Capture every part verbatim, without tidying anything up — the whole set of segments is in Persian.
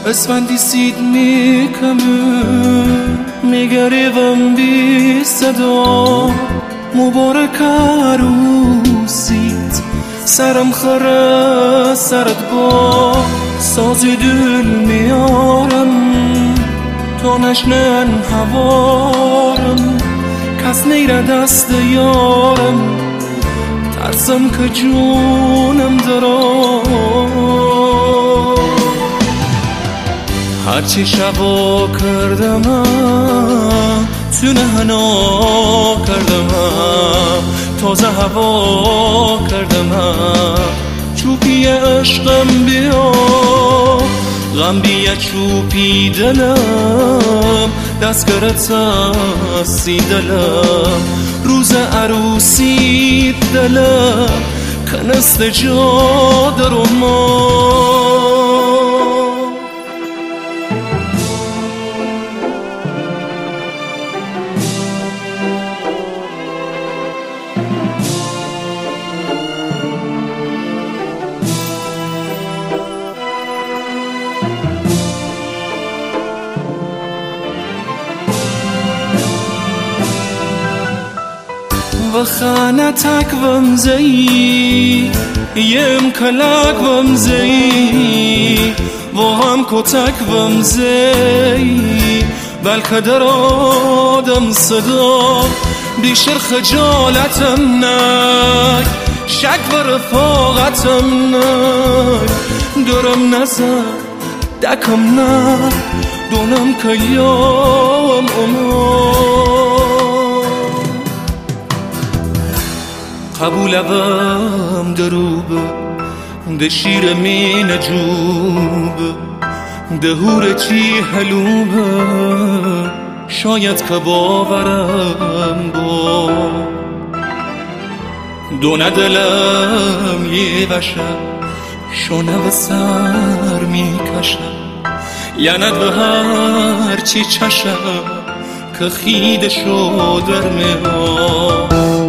اسفندی سید میکمه میگریوم بی صدا مبارک عروسیت سرم خره سرت با سازی دل میارم تا نشنن هوارم کس نیره دست یارم ترسم که جونم درام هرچی شبا کردم تو نهنا کردم تازه هوا کردم چوبی عشقم بیا غم بیا چوبی دلم دستگرت سی دلم روز عروسی دلم کنست جا درو ما و خانتك ومزي يم كلاك ومزي وهم كوتك ومزي بالكدر آدم صدا بيشر خجالتم نك شك و رفاقتم نك درم نزد دکم نک دونم که یام اما قبولم دروبه ده شیر می نجوبه ده هور چی حلوبه شاید که باورم با دونه دلم یه وشه شونه و سر می کشه یعنی به هر چی چشه که خیدشو در میها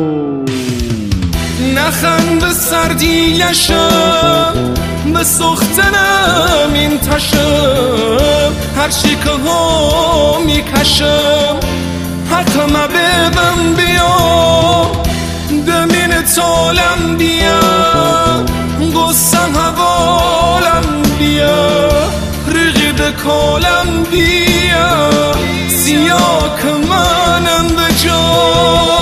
نخن به سردیشم به سختنم این تشم هرچی که ها میکشم حتی ما ببم بیا دمین تالم بیا گستم حوالم بیا رقی به کالم بیا سیاه که منم به جا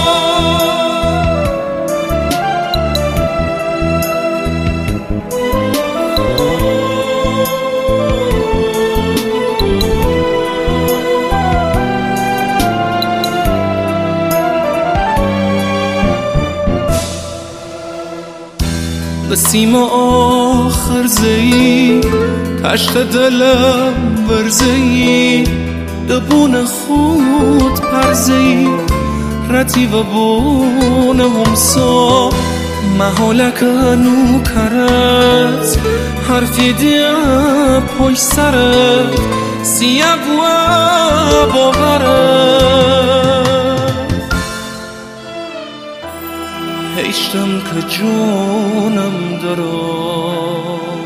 بسیم آخر زی کشت دلم ورزی دبون خود پرزی رتی و بون همسا محالک نو کرد حرفی دیا پای سرت سیب و باورت هیشتم که جونم درام